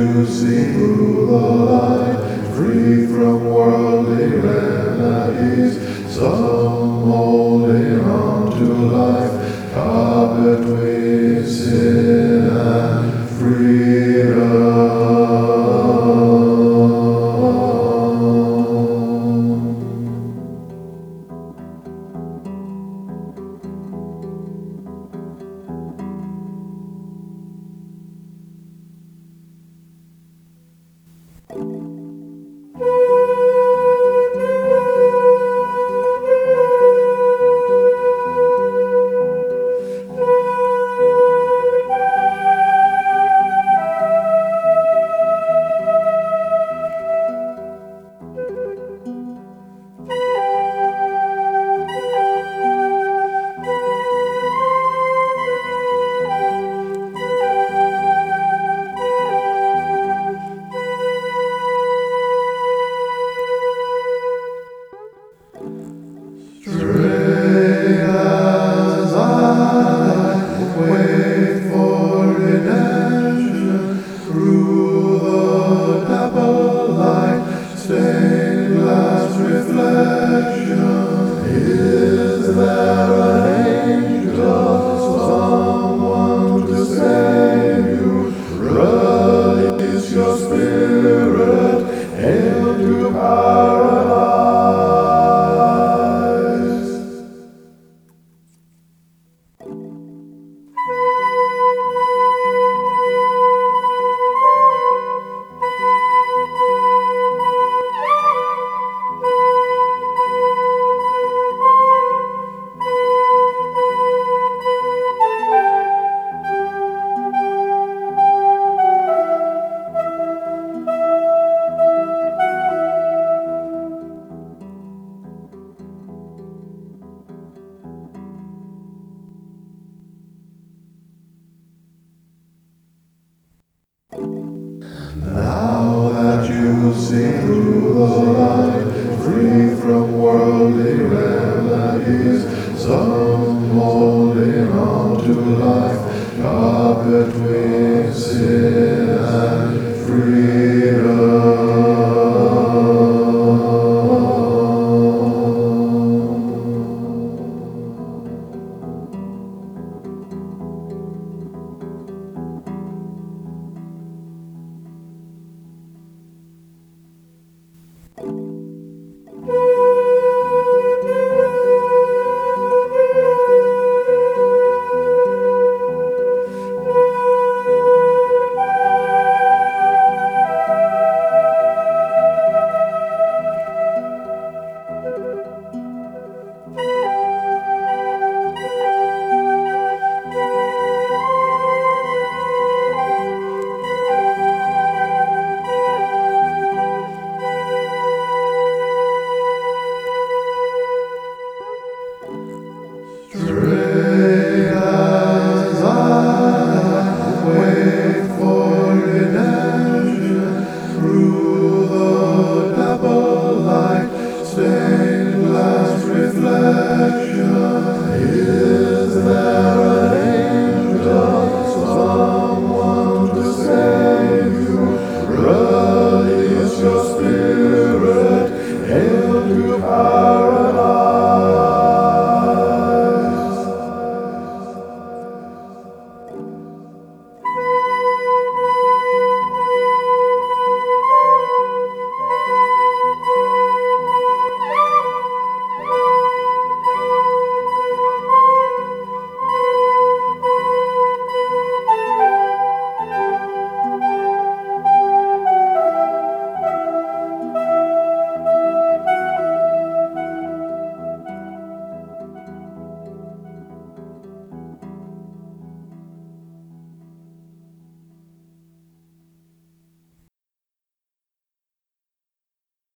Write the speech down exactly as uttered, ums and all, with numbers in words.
you see through the light, free from worldly remedies, some holding on to life, carpet with sin and freedom. Stray as I wait for redemption through the dapple light, stained glass reflection. Is there an angel, someone to save you? Release your spirit into paradise. Now that you see through the light, free from worldly remedies, some holding on to life, carpet with